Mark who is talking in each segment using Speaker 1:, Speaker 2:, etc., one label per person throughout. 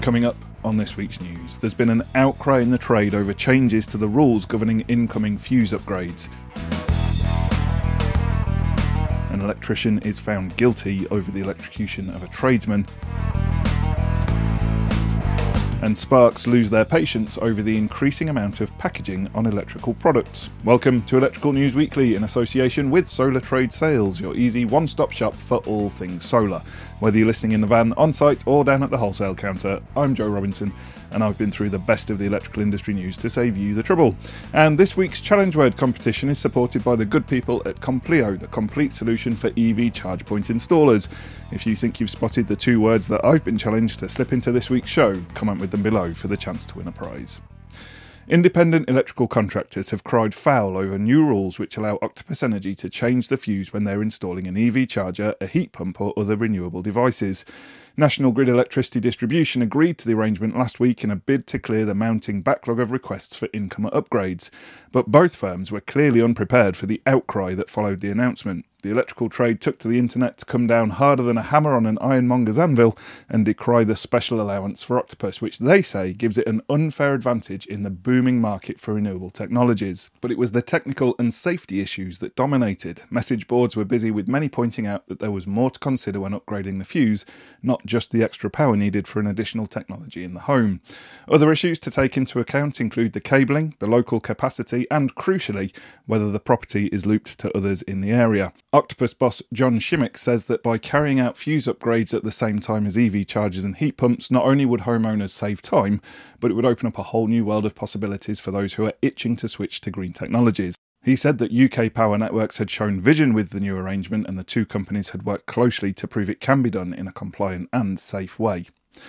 Speaker 1: Coming up on this week's news, there's been an outcry in the trade over changes to the rules governing incoming fuse upgrades. An electrician is found guilty over the electrocution of a tradesman. And Sparks lose their patience over the increasing amount of packaging on electrical products. Welcome to Electrical News Weekly in association with Solar Trade Sales, your easy one-stop shop for all things solar. Whether you're listening in the van, on-site or down at the wholesale counter, I'm Joe Robinson and I've been through the best of the electrical industry news to save you the trouble. And this week's challenge word competition is supported by the good people at Compleo, the complete solution for EV charge point installers. If you think you've spotted the two words that I've been challenged to slip into this week's show, comment with them below for the chance to win a prize. Independent electrical contractors have cried foul over new rules which allow Octopus Energy to change the fuse when they're installing an EV charger, a heat pump or other renewable devices. National Grid Electricity Distribution agreed to the arrangement last week in a bid to clear the mounting backlog of requests for income upgrades. But both firms were clearly unprepared for the outcry that followed the announcement. The electrical trade took to the internet to come down harder than a hammer on an ironmonger's anvil and decry the special allowance for Octopus, which they say gives it an unfair advantage in the booming market for renewable technologies. But it was the technical and safety issues that dominated. Message boards were busy with many pointing out that there was more to consider when upgrading the fuse, not just the extra power needed for an additional technology in the home. Other issues to take into account include the cabling, the local capacity and, crucially, whether the property is looped to others in the area. Octopus boss John Shimmick says that by carrying out fuse upgrades at the same time as EV chargers and heat pumps, not only would homeowners save time, but it would open up a whole new world of possibilities for those who are itching to switch to green technologies. He said that UK Power Networks had shown vision with the new arrangement and the two companies had worked closely to prove it can be done in a compliant and safe way.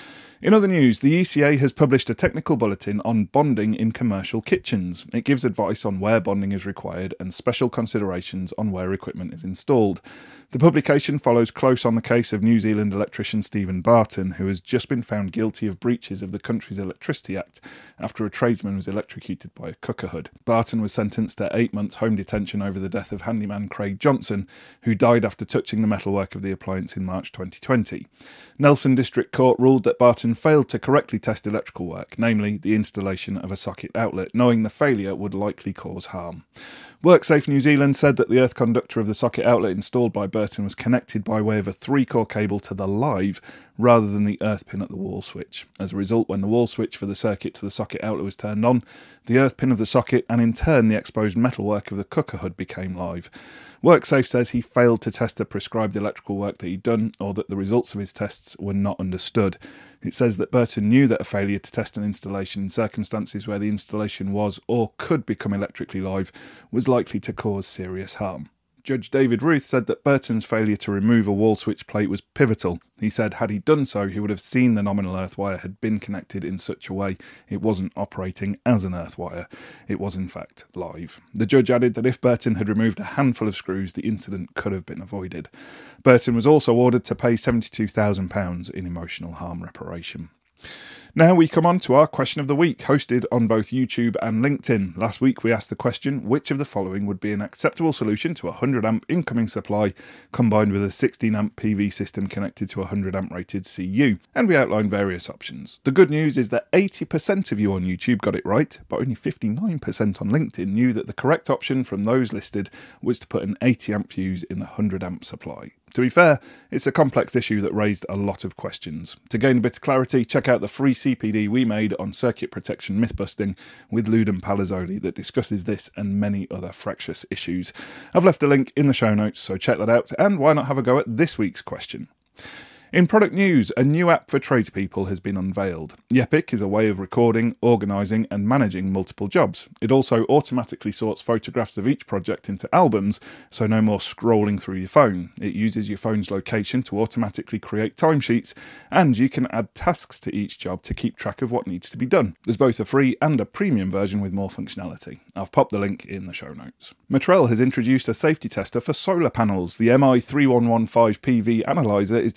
Speaker 1: In other news, the ECA has published a technical bulletin on bonding in commercial kitchens. It gives advice on where bonding is required and special considerations on where equipment is installed. The publication follows close on the case of New Zealand electrician Stephen Barton, who has just been found guilty of breaches of the country's Electricity Act after a tradesman was electrocuted by a cooker hood. Barton was sentenced to 8 months home detention over the death of handyman Craig Johnson, who died after touching the metalwork of the appliance in March 2020. Nelson District Court ruled that Barton failed to correctly test electrical work, namely the installation of a socket outlet, knowing the failure would likely cause harm. WorkSafe New Zealand said that the earth conductor of the socket outlet installed by Burton was connected by way of a 3-core cable to the live rather than the earth pin at the wall switch. As a result, when the wall switch for the circuit to the socket outlet was turned on, the earth pin of the socket and in turn the exposed metalwork of the cooker hood became live. WorkSafe says he failed to test the prescribed electrical work that he'd done, or that the results of his tests were not understood. It says that Burton knew that a failure to test an installation in circumstances where the installation was or could become electrically live was likely to cause serious harm. Judge David Ruth said that Burton's failure to remove a wall switch plate was pivotal. He said had he done so, he would have seen the nominal earth wire had been connected in such a way it wasn't operating as an earth wire. It was in fact live. The judge added that if Burton had removed a handful of screws, the incident could have been avoided. Burton was also ordered to pay £72,000 in emotional harm reparation. Now we come on to our question of the week, hosted on both YouTube and LinkedIn. Last week we asked the question, which of the following would be an acceptable solution to a 100 amp incoming supply combined with a 16 amp PV system connected to a 100 amp rated CU? And we outlined various options. The good news is that 80% of you on YouTube got it right, but only 59% on LinkedIn knew that the correct option from those listed was to put an 80 amp fuse in the 100 amp supply. To be fair, it's a complex issue that raised a lot of questions. To gain a bit of clarity, check out the free CPD we made on circuit protection myth-busting with Ludum Palazzoli that discusses this and many other fractious issues. I've left a link in the show notes, so check that out, and why not have a go at this week's question? In product news, a new app for tradespeople has been unveiled. Yepic is a way of recording, organising and managing multiple jobs. It also automatically sorts photographs of each project into albums, so no more scrolling through your phone. It uses your phone's location to automatically create timesheets, and you can add tasks to each job to keep track of what needs to be done. There's both a free and a premium version with more functionality. I've popped the link in the show notes. Metrel has introduced a safety tester for solar panels. The MI3115 PV analyzer is designed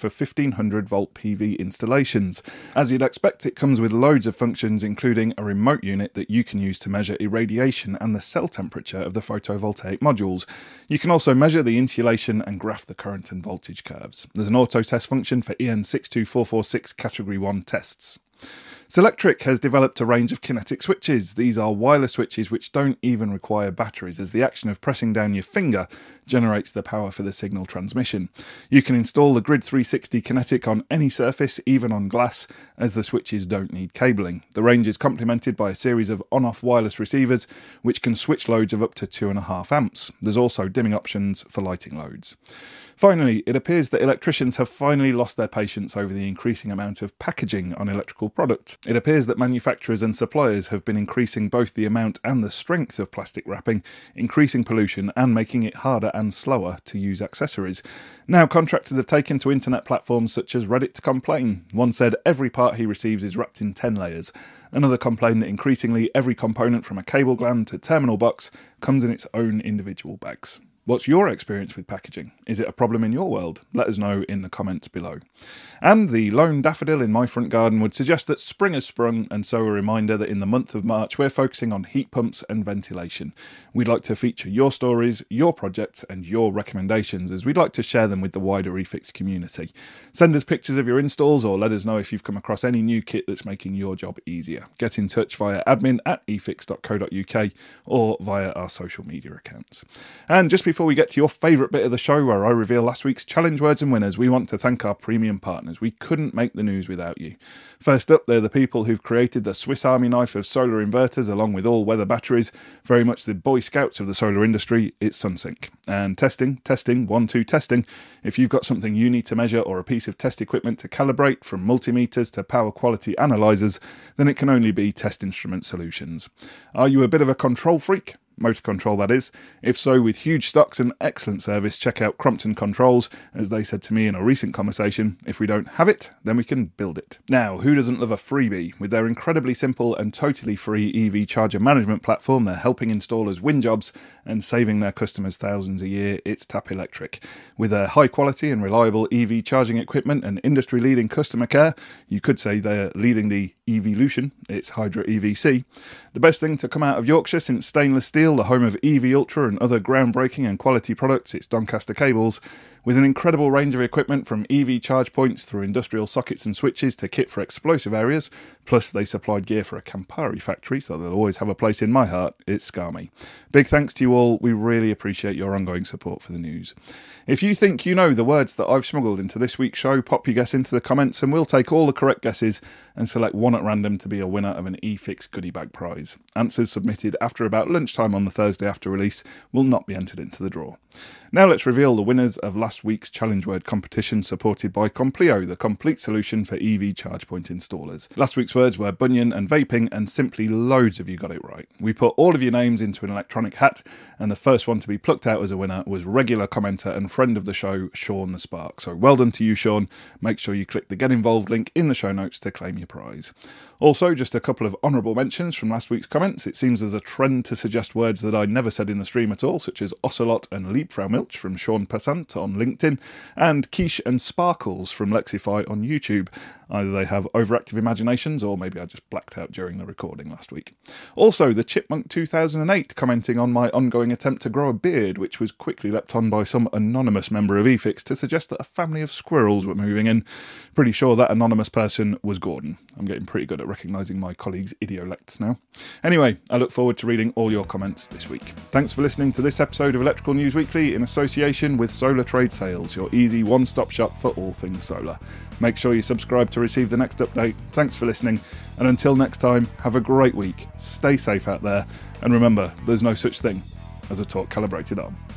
Speaker 1: for 1500 volt PV installations. As you'd expect, it comes with loads of functions, including a remote unit that you can use to measure irradiation and the cell temperature of the photovoltaic modules. You can also measure the insulation and graph the current and voltage curves. There's an auto test function for EN62446 Category 1 tests. Selectric has developed a range of kinetic switches. These are wireless switches which don't even require batteries, as the action of pressing down your finger generates the power for the signal transmission. You can install the Grid 360 Kinetic on any surface, even on glass, as the switches don't need cabling. The range is complemented by a series of on-off wireless receivers which can switch loads of up to 2.5 amps. There's also dimming options for lighting loads. Finally, it appears that electricians have finally lost their patience over the increasing amount of packaging on electrical products. It appears that manufacturers and suppliers have been increasing both the amount and the strength of plastic wrapping, increasing pollution and making it harder and slower to use accessories. Now contractors have taken to internet platforms such as Reddit to complain. One said every part he receives is wrapped in 10 layers. Another complained that increasingly every component from a cable gland to terminal box comes in its own individual bags. What's your experience with packaging? Is it a problem in your world? Let us know in the comments below. And the lone daffodil in my front garden would suggest that spring has sprung, and so a reminder that in the month of March we're focusing on heat pumps and ventilation. We'd like to feature your stories, your projects and your recommendations, as we'd like to share them with the wider eFix community. Send us pictures of your installs or let us know if you've come across any new kit that's making your job easier. Get in touch via admin@efix.co.uk or via our social media accounts. And just before we get to your favourite bit of the show where I reveal last week's challenge words and winners, we want to thank our premium partners. We couldn't make the news without you. First up, they're the people who've created the Swiss Army knife of solar inverters along with all-weather batteries, very much the Boy Scouts of the solar industry. It's SunSync. And testing, 1, 2, testing. If you've got something you need to measure or a piece of test equipment to calibrate, from multimeters to power quality analyzers, then it can only be Test Instrument Solutions. Are you a bit of a control freak? Motor control, that is. If so, with huge stocks and excellent service, check out Crompton Controls. As they said to me in a recent conversation, if we don't have it, then we can build it. Now, who doesn't love a freebie? With their incredibly simple and totally free EV charger management platform, they're helping installers win jobs and saving their customers thousands a year. It's Tap Electric. With their high quality and reliable EV charging equipment and industry-leading customer care, you could say they're leading the evolution. It's Hydra EVC. The best thing to come out of Yorkshire since stainless steel, the home of EV Ultra and other groundbreaking and quality products, it's Doncaster Cables. With an incredible range of equipment from EV charge points through industrial sockets and switches to kit for explosive areas, plus they supplied gear for a Campari factory, so they'll always have a place in my heart, it's Scami. Big thanks to you all, we really appreciate your ongoing support for the news. If you think you know the words that I've smuggled into this week's show, pop your guess into the comments and we'll take all the correct guesses and select one at random to be a winner of an eFix goodie bag prize. Answers submitted after about lunchtime on the Thursday after release will not be entered into the draw. Now let's reveal the winners of last week's challenge word competition, supported by Compleo, the complete solution for EV charge point installers. Last week's words were bunion and vaping, and simply loads of you got it right. We put all of your names into an electronic hat, and the first one to be plucked out as a winner was regular commenter and friend of the show, Sean the Spark. So well done to you, Sean. Make sure you click the Get Involved link in the show notes to claim your prize. Also, just a couple of honourable mentions from last week's comments. It seems there's a trend to suggest words that I never said in the stream at all, such as ocelot and Liebfrau Milch from Sean Passant on LinkedIn, and quiche and sparkles from Lexify on YouTube. Either they have overactive imaginations, or maybe I just blacked out during the recording last week. Also, the Chipmunk 2008 commenting on my ongoing attempt to grow a beard, which was quickly leapt on by some anonymous member of eFix to suggest that a family of squirrels were moving in. Pretty sure that anonymous person was Gordon. I'm getting pretty good at recognising my colleagues' idiolects now. Anyway, I look forward to reading all your comments this week. Thanks for listening to this episode of Electrical News Weekly in association with Solar Trade Sales, your easy one-stop shop for all things solar. Make sure you subscribe to receive the next update. Thanks for listening, and until next time, have a great week, stay safe out there, and remember, there's no such thing as a torque calibrated arm.